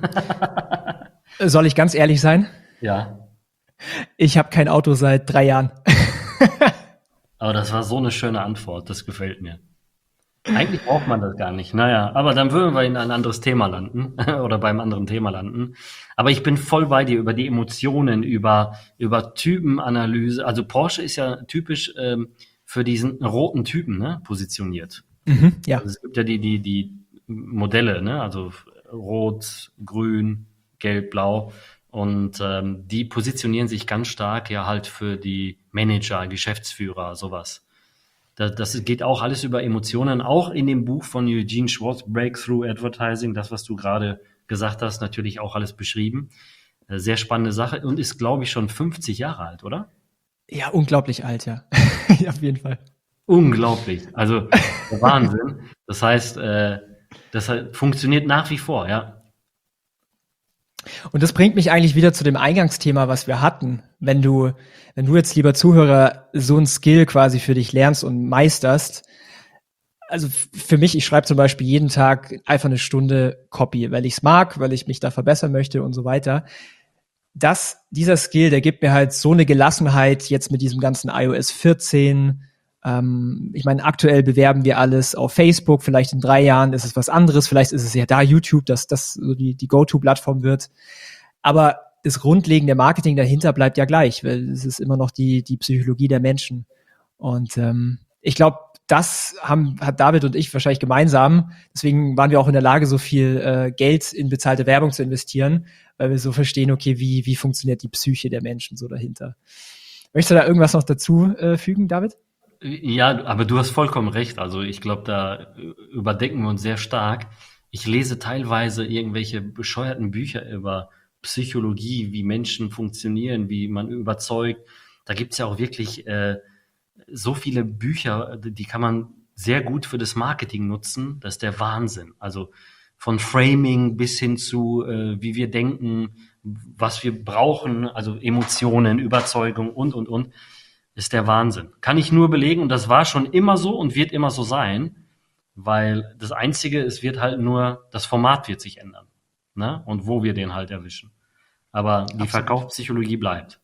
Soll ich ganz ehrlich sein? Ja. Ich habe kein Auto seit drei Jahren. Aber das war so eine schöne Antwort. Das gefällt mir. Eigentlich braucht man das gar nicht. Naja, aber dann würden wir in ein anderes Thema landen oder beim anderen Thema landen. Aber ich bin voll bei dir über die Emotionen, über, über Typenanalyse. Also Porsche ist ja typisch ähm, für diesen roten Typen, ne, positioniert. Mhm, ja. Also es gibt ja die, die, die Modelle, ne, also Rot, Grün, Gelb, Blau. Und ähm, die positionieren sich ganz stark ja halt für die Manager, Geschäftsführer, sowas. Das, das geht auch alles über Emotionen, auch in dem Buch von Eugene Schwartz, Breakthrough Advertising, das, was du gerade gesagt hast, natürlich auch alles beschrieben. Sehr spannende Sache und ist, glaube ich, schon fünfzig Jahre alt, oder? Ja, unglaublich alt, ja. Ja, auf jeden Fall. Unglaublich, also Wahnsinn. Das heißt, äh, das funktioniert nach wie vor, ja. Und das bringt mich eigentlich wieder zu dem Eingangsthema, was wir hatten. Wenn du, wenn du jetzt, lieber Zuhörer, so ein Skill quasi für dich lernst und meisterst, also für mich, ich schreibe zum Beispiel jeden Tag einfach eine Stunde Copy, weil ich es mag, weil ich mich da verbessern möchte und so weiter. Das, dieser Skill, der gibt mir halt so eine Gelassenheit jetzt mit diesem ganzen i O S vierzehn. Ähm, ich meine, aktuell bewerben wir alles auf Facebook, vielleicht in drei Jahren ist es was anderes, vielleicht ist es ja da YouTube, dass das so die, die Go-To-Plattform wird. Aber das grundlegende Marketing dahinter bleibt ja gleich, weil es ist immer noch die, die Psychologie der Menschen. Und ähm, ich glaube, das haben, hat David und ich wahrscheinlich gemeinsam. Deswegen waren wir auch in der Lage, so viel äh, Geld in bezahlte Werbung zu investieren, weil wir so verstehen, okay, wie, wie funktioniert die Psyche der Menschen so dahinter. Möchtest du da irgendwas noch dazu äh, fügen, David? Ja, aber du hast vollkommen recht. Also ich glaube, da überdecken wir uns sehr stark. Ich lese teilweise irgendwelche bescheuerten Bücher über Psychologie, wie Menschen funktionieren, wie man überzeugt. Da gibt's ja auch wirklich äh, so viele Bücher, die kann man sehr gut für das Marketing nutzen. Das ist der Wahnsinn. Also von Framing bis hin zu, äh, wie wir denken, was wir brauchen, also Emotionen, Überzeugung und, und, und. Ist der Wahnsinn. Kann ich nur belegen, und das war schon immer so und wird immer so sein, weil das Einzige, es wird halt nur, das Format wird sich ändern, ne? Und wo wir den halt erwischen. Aber die Absolut. Verkaufspsychologie bleibt.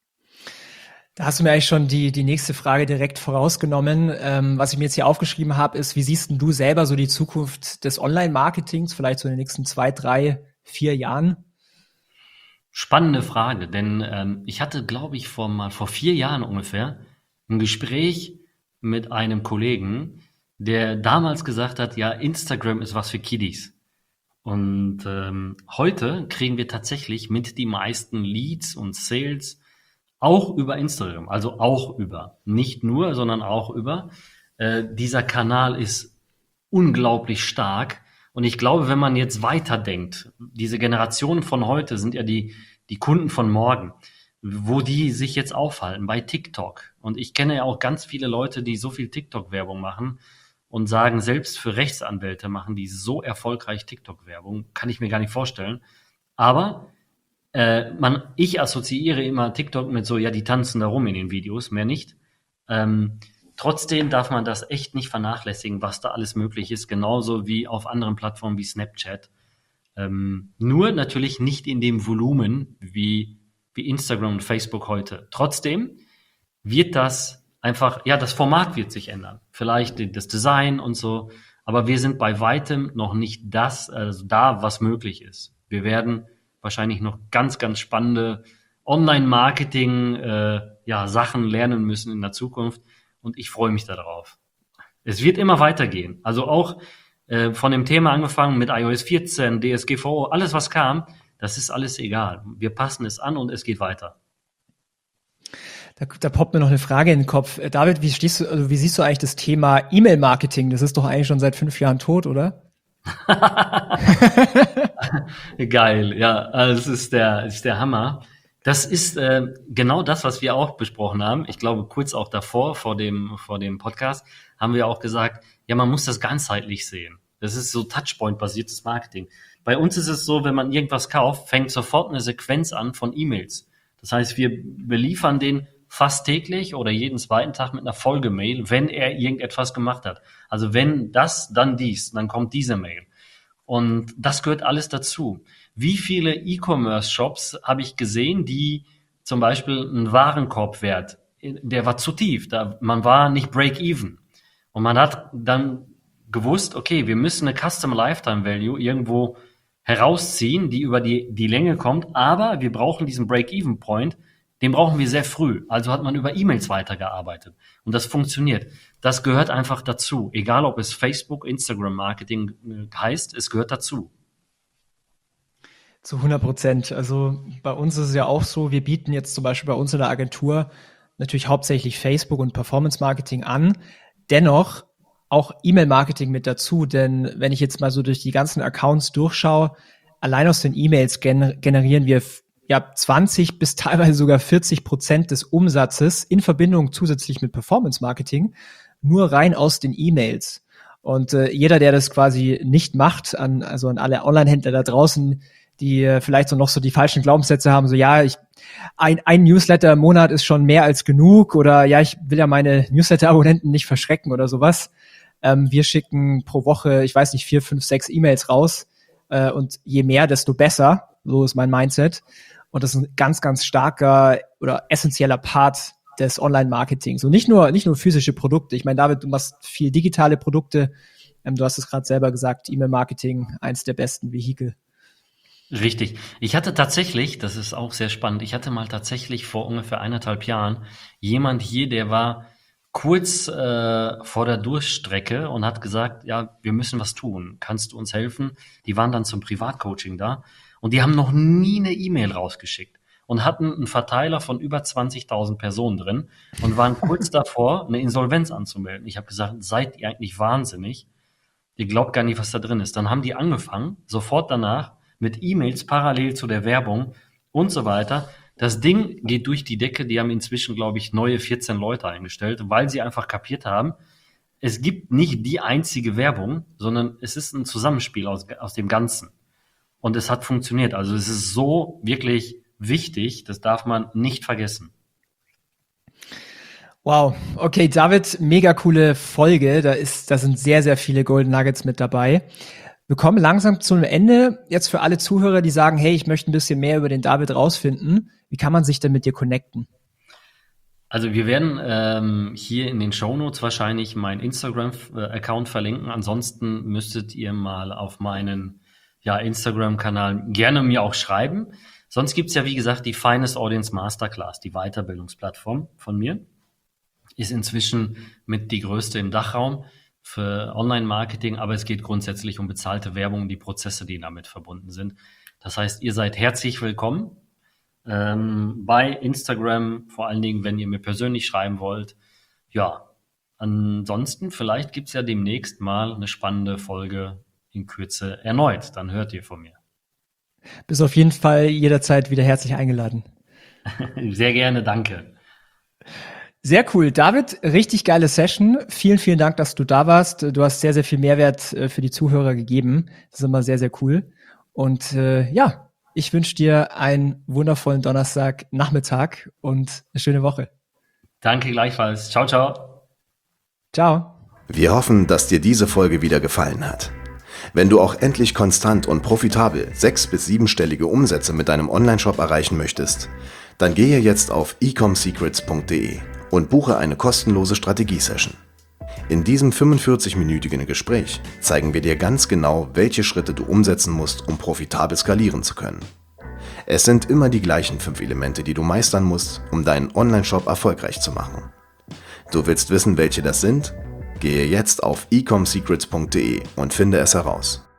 Da hast du mir eigentlich schon die, die nächste Frage direkt vorausgenommen. Ähm, was ich mir jetzt hier aufgeschrieben habe, ist, wie siehst denn du selber so die Zukunft des Online-Marketings, vielleicht so in den nächsten zwei, drei, vier Jahren? Spannende Frage, denn ähm, ich hatte, glaube ich, vor mal vor vier Jahren ungefähr ein Gespräch mit einem Kollegen, der damals gesagt hat, ja, Instagram ist was für Kiddies. Und ähm, heute kriegen wir tatsächlich mit die meisten Leads und Sales auch über Instagram, also auch über, nicht nur, sondern auch über. Äh, dieser Kanal ist unglaublich stark. Und ich glaube, wenn man jetzt weiterdenkt, diese Generationen von heute sind ja die, die Kunden von morgen, wo die sich jetzt aufhalten, bei TikTok. Und ich kenne ja auch ganz viele Leute, die so viel TikTok-Werbung machen. und sagen, selbst für Rechtsanwälte machen die so erfolgreich TikTok-Werbung, kann ich mir gar nicht vorstellen. Aber äh, man, ich assoziiere immer TikTok mit so, ja, die tanzen da rum in den Videos, mehr nicht. Ähm, trotzdem darf man das echt nicht vernachlässigen, was da alles möglich ist, genauso wie auf anderen Plattformen wie Snapchat. Ähm, nur natürlich nicht in dem Volumen wie, wie Instagram und Facebook heute. Trotzdem wird das einfach, ja, das Format wird sich ändern. Vielleicht das Design und so. Aber wir sind bei weitem noch nicht das, also da, was möglich ist. Wir werden wahrscheinlich noch ganz, ganz spannende Online-Marketing, äh, ja, Sachen lernen müssen in der Zukunft. Und ich freue mich darauf. Es wird immer weitergehen. Also auch äh, von dem Thema angefangen mit i O S vierzehn, D S G V O, alles was kam, das ist alles egal. Wir passen es an und es geht weiter. Da, da poppt mir noch eine Frage in den Kopf. Äh, David, wie stehst du, also wie siehst du eigentlich das Thema E-Mail-Marketing? Das ist doch eigentlich schon seit fünf Jahren tot, oder? Geil, ja, also das ist der, ist der Hammer. Das ist äh, genau das, was wir auch besprochen haben. Ich glaube, kurz auch davor, vor dem, vor dem Podcast, haben wir auch gesagt, ja, man muss das ganzheitlich sehen. Das ist so Touchpoint-basiertes Marketing. Bei uns ist es so, wenn man irgendwas kauft, fängt sofort eine Sequenz an von E-Mails. Das heißt, wir beliefern den fast täglich oder jeden zweiten Tag mit einer Folgemail, wenn er irgendetwas gemacht hat. Also wenn das, dann dies, dann kommt diese Mail. Und das gehört alles dazu. Wie viele E-Commerce-Shops habe ich gesehen, die zum Beispiel einen Warenkorbwert, der war zu tief, da, man war nicht break-even. Und man hat dann gewusst, okay, wir müssen eine Custom Lifetime Value irgendwo herausziehen, die über die, die Länge kommt, aber wir brauchen diesen Break-Even-Point, den brauchen wir sehr früh. Also hat man über E-Mails weitergearbeitet. Und das funktioniert. Das gehört einfach dazu. Egal, ob es Facebook, Instagram-Marketing heißt, es gehört dazu. Zu hundert Prozent. Also bei uns ist es ja auch so, wir bieten jetzt zum Beispiel bei uns in der Agentur natürlich hauptsächlich Facebook und Performance-Marketing an. Dennoch auch E-Mail-Marketing mit dazu. Denn wenn ich jetzt mal so durch die ganzen Accounts durchschaue, allein aus den E-Mails gener- generieren wir ja zwanzig bis teilweise sogar vierzig Prozent des Umsatzes in Verbindung zusätzlich mit Performance-Marketing nur rein aus den E-Mails. Und äh, jeder, der das quasi nicht macht, an, also an alle Online-Händler da draußen, die äh, vielleicht so noch so die falschen Glaubenssätze haben, so ja, ich ein, ein Newsletter im Monat ist schon mehr als genug oder ja, ich will ja meine Newsletter-Abonnenten nicht verschrecken oder sowas. Ähm, wir schicken pro Woche, ich weiß nicht, vier, fünf, sechs E-Mails raus äh, und je mehr, desto besser. So ist mein Mindset. Und das ist ein ganz, ganz starker oder essentieller Part des Online-Marketings. Und nicht nur, nicht nur physische Produkte. Ich meine, David, du machst viel digitale Produkte. Ähm, du hast es gerade selber gesagt, E-Mail-Marketing, eins der besten Vehikel. Richtig. Ich hatte tatsächlich, das ist auch sehr spannend, ich hatte mal tatsächlich vor ungefähr eineinhalb Jahren jemand hier, der war kurz äh, vor der Durchstrecke und hat gesagt, ja, wir müssen was tun. Kannst du uns helfen? Die waren dann zum Privatcoaching da. Und die haben noch nie eine E-Mail rausgeschickt und hatten einen Verteiler von über zwanzigtausend Personen drin und waren kurz davor, eine Insolvenz anzumelden. Ich habe gesagt, seid ihr eigentlich wahnsinnig? Ihr glaubt gar nicht, was da drin ist. Dann haben die angefangen, sofort danach, mit E-Mails parallel zu der Werbung und so weiter. Das Ding geht durch die Decke. Die haben inzwischen, glaube ich, neue vierzehn Leute eingestellt, weil sie einfach kapiert haben, es gibt nicht die einzige Werbung, sondern es ist ein Zusammenspiel aus, aus dem Ganzen. Und es hat funktioniert. Also es ist so wirklich wichtig, das darf man nicht vergessen. Wow, okay, David, mega coole Folge. Da ist, da sind sehr, sehr viele Golden Nuggets mit dabei. Wir kommen langsam zum Ende. Jetzt für alle Zuhörer, die sagen, hey, ich möchte ein bisschen mehr über den David rausfinden. Wie kann man sich denn mit dir connecten? Also wir werden ähm, hier in den Shownotes wahrscheinlich meinen Instagram-Account verlinken. Ansonsten müsstet ihr mal auf meinen ja, Instagram-Kanal gerne mir auch schreiben. Sonst gibt's ja, wie gesagt, die Finest Audience Masterclass, die Weiterbildungsplattform von mir. Ist inzwischen mit die größte im Dachraum für Online-Marketing, aber es geht grundsätzlich um bezahlte Werbung und die Prozesse, die damit verbunden sind. Das heißt, ihr seid herzlich willkommen ähm, bei Instagram, vor allen Dingen, wenn ihr mir persönlich schreiben wollt. Ja, ansonsten, vielleicht gibt's ja demnächst mal eine spannende Folge in Kürze erneut. Dann hört ihr von mir. Bist auf jeden Fall jederzeit wieder herzlich eingeladen. Sehr gerne, danke. Sehr cool. David, richtig geile Session. Vielen, vielen Dank, dass du da warst. Du hast sehr, sehr viel Mehrwert für die Zuhörer gegeben. Das ist immer sehr, sehr cool. Und äh, ja, ich wünsche dir einen wundervollen Donnerstagnachmittag und eine schöne Woche. Danke gleichfalls. Ciao, ciao. Ciao. Wir hoffen, dass dir diese Folge wieder gefallen hat. Wenn du auch endlich konstant und profitabel sechs- bis siebenstellige Umsätze mit deinem Onlineshop erreichen möchtest, dann gehe jetzt auf e com secrets punkt de und buche eine kostenlose Strategie-Session. In diesem fünfundvierzig-minütigen Gespräch zeigen wir dir ganz genau, welche Schritte du umsetzen musst, um profitabel skalieren zu können. Es sind immer die gleichen fünf Elemente, die du meistern musst, um deinen Onlineshop erfolgreich zu machen. Du willst wissen, welche das sind? Gehe jetzt auf e com secrets punkt de und finde es heraus.